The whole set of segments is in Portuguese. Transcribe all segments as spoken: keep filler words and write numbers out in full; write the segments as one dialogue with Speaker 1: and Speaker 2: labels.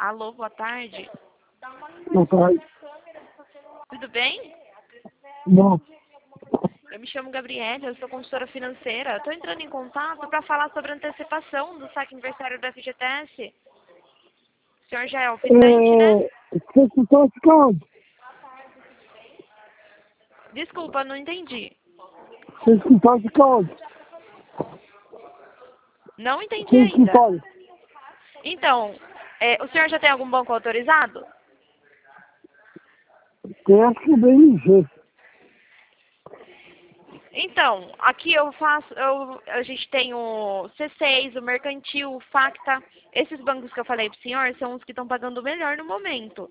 Speaker 1: Alô, boa tarde.
Speaker 2: Boa tarde.
Speaker 1: Tudo bem?
Speaker 2: Não.
Speaker 1: Eu me chamo Gabriela, eu sou consultora financeira. Estou entrando em contato para falar sobre a antecipação do saque aniversário do F G T S. O senhor já é oferente, né?
Speaker 2: É, você está ficando?
Speaker 1: Desculpa, não entendi.
Speaker 2: Você está ficando?
Speaker 1: Não entendi
Speaker 2: Você
Speaker 1: ainda.
Speaker 2: está?
Speaker 1: Então, é, o senhor já tem algum banco autorizado?
Speaker 2: Eu acho que bem ligeiro.
Speaker 1: Então, aqui eu faço, eu, a gente tem o C seis, o Mercantil, o Facta. Esses bancos que eu falei pro senhor são os que estão pagando melhor no momento.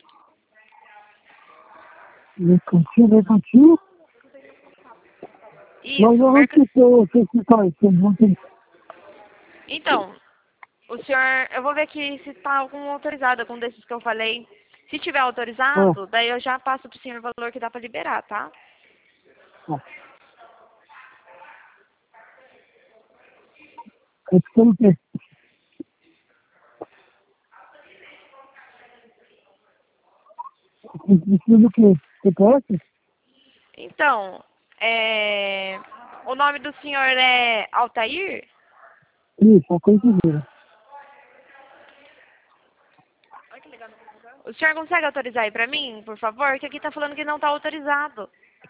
Speaker 2: Mercantil, mercantil.
Speaker 1: Isso,
Speaker 2: Mas eu não
Speaker 1: merca...
Speaker 2: escutei você citar isso. Não tem.
Speaker 1: Então, o senhor, eu vou ver aqui se está algum autorizado, algum desses que eu falei. Se tiver
Speaker 2: Ah,
Speaker 1: autorizado, daí eu já passo pro senhor o valor que dá para liberar, tá?
Speaker 2: ah. É que você não tem. Você precisa do quê? Você conhece?
Speaker 1: Então, é... o nome do senhor é Altair?
Speaker 2: Isso, a coisa.
Speaker 1: O senhor consegue autorizar aí pra mim, por favor? Que aqui tá falando que não tá autorizado.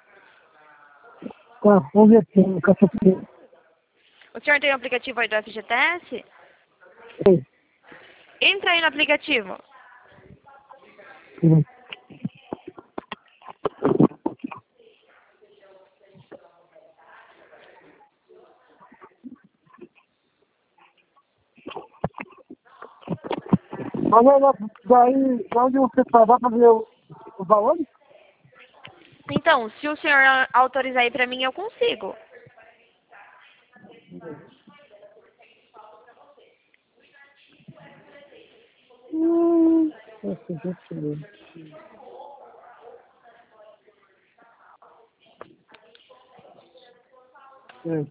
Speaker 2: Tá, vamos ver aqui. No caixa primeiro.
Speaker 1: O senhor tem o aplicativo aí do F G T S?
Speaker 2: Tem.
Speaker 1: Entra aí no aplicativo.
Speaker 2: Tem. Mas ela, daí, da onde você trabalha para ver o, o valor?
Speaker 1: Então, se o senhor autorizar aí pra mim, eu consigo.
Speaker 2: Hum, nossa, gente mesmo. É.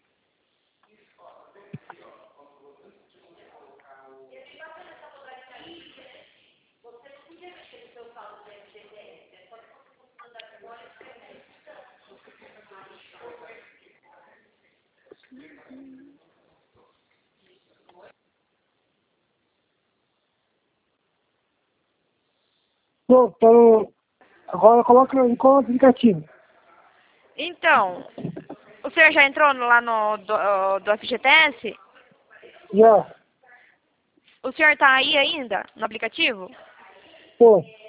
Speaker 2: Pô, então, agora coloca em qual aplicativo?
Speaker 1: Então, o senhor já entrou no- lá no do, do F G T S?
Speaker 2: Já.
Speaker 1: O senhor tá aí ainda, no aplicativo?
Speaker 2: Pô.